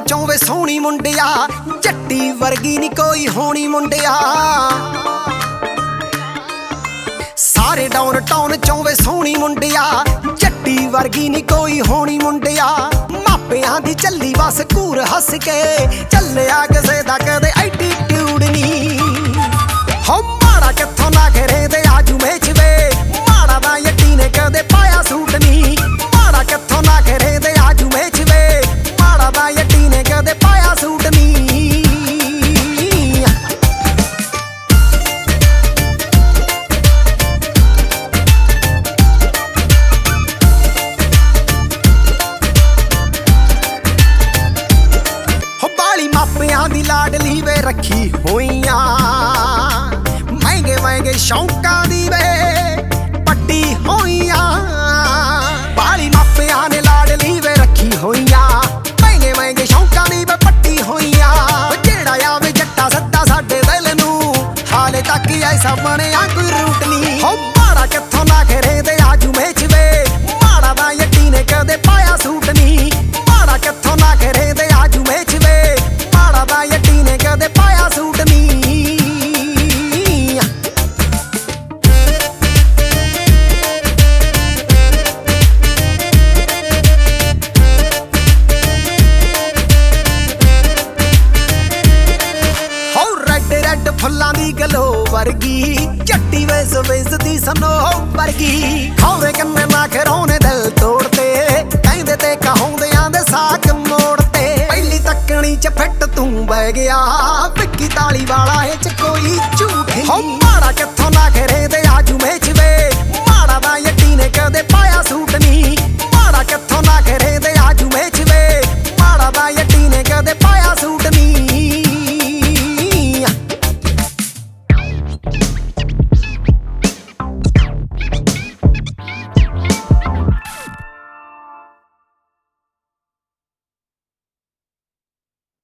ਚੋਂ ਵੇ ਸੋਹਣੀ ਮੁੰਡਿਆ, ਜੱਟੀ ਵਰਗੀ ਨੀ ਕੋਈ ਹੋਣੀ ਮੁੰਡਿਆ। ਸਾਰੇ ਡਾਊਨ ਟਾਊਨ ਚੋਂ ਵੇ ਸੋਹਣੀ ਮੁੰਡਿਆ, ਜੱਟੀ ਵਰਗੀ ਨੀ ਕੋਈ ਹੋਣੀ ਮੁੰਡਿਆ। ਮਾਪਿਆਂ ਦੀ ਚੱਲੀ ਬਸ ਘੂਰ ਹੱਸ ਕੇ, ਚੱਲਿਆ ਕਿਸੇ ਦਾ ਕਦੇ ਐਟੀਟਿਊਡ ਨੀ। ਹੋ ਮਾੜਾ ਕਿੱਥੋਂ ਨਾ ਖਰੇ ਦੇ ਆਜੂ ਮੇਚ ਵੇ, ਮਾੜਾ ਦਾ ਯੱਟੀ ਨੇ ਕਦੇ ਪਾਇਆ ਸੂਟ ਨੀ। ਮਾੜਾ ਕਿੱਥੋਂ ਨਾ ਖਰੇ ਦੇ ਆਜੂ ਮੇਚ ਵੇ, ਮਾੜਾ ਦਾ ਯੱਟੀ ਨੇ ਕਦੇ ਪਾਇਆ ਸੂਟ ਨੀ। ਮਾਪਿਆਂ ਦੀ ਲਾਡਲੀ ਵੇ ਰੱਖੀ ਹੋਈਆਂ, ਮਹਿੰਗੇ ਮਹਿੰਗੇ ਸ਼ੌਂਕਾਂ ਦੀ ਵੇ ਪੱਟੀ ਹੋਈਆਂ। ਬਾਲੀ ਮਾਪਿਆਂ ਨੇ ਲਾਡਲੀ ਵੇ ਰੱਖੀ ਹੋਈਆਂ, ਮਹਿੰਗੇ ਮਹਿੰਗੇ ਸ਼ੌਂਕਾਂ ਦੀ ਵੇ ਪੱਟੀ ਹੋਈਆਂ। ਜਿਹੜਾ ਆਵੇ ਜੱਟਾ ਸੱਦਾ ਸਾਡੇ ਦਿਲ ਨੂੰ, ਹਾਲੇ ਤੱਕ ਐਸਾ ਬਣਿਆ ਕੋਈ ਰੂਟ ਨੀ। ਹੋ ਮਾੜਾ ਕਿੱਥੋਂ ਨਾ ਖਰੇ ਦੇ ਆਜੂ ਮੇਚ ਵੇ, ਮਾੜਾ ਦਾ ਯੱਟੀ ਨੇ ਕਦੇ ਪਾਇਆ ਸੂਟ ਨੀ। ਮਾੜਾ ਕਿੱਥੋਂ ਨਾ ਖਰੇ ਦੇ ਆਜੂ ਮੇਚ ਵੇ, ਮਾੜਾ ਦਾ ਯੱਟੀ ਨੇ ਕਦੇ ਪਾਇਆ ਸੂਟ ਨੀ। ਹੋ ਰੈਡ ਰੈਡ ਫੁੱਲਾਂ ਦੀ ਗਲੋ ਵਰਗੀ, ਜੱਟੀ ਵੇਸ ਵੇਸਦੀ ਸਨੋ ਵਰਗੀ। ਖੌਰੇ ਕੰਨੇ ਨਾ ਖਰੋਨੇ ਦਿਲ ਤੋੜਤੇ, ਕਹਿੰਦੇ ਤੇ ਕਹਾਉਂਦਿਆਂ ਦੇ ਸਾਕ ਮੋੜਤੇ। ਪਹਿਲੀ ਤੱਕਣੀ ਚ ਫਿੱਟ ਤੂੰ ਬਹਿ ਗਿਆ, ਵਿੱਕੀ ਤਾਲੀ ਵਾਲਾ ਇਹ ਚ ਕੋਈ ਝੂਠ। ਹੋ ਮਾੜਾ ਕਿੱਥੋਂ ਨਾ ਖਰੇ ਦੇ ਆਜੂ ਮੇਚ ਵੇ,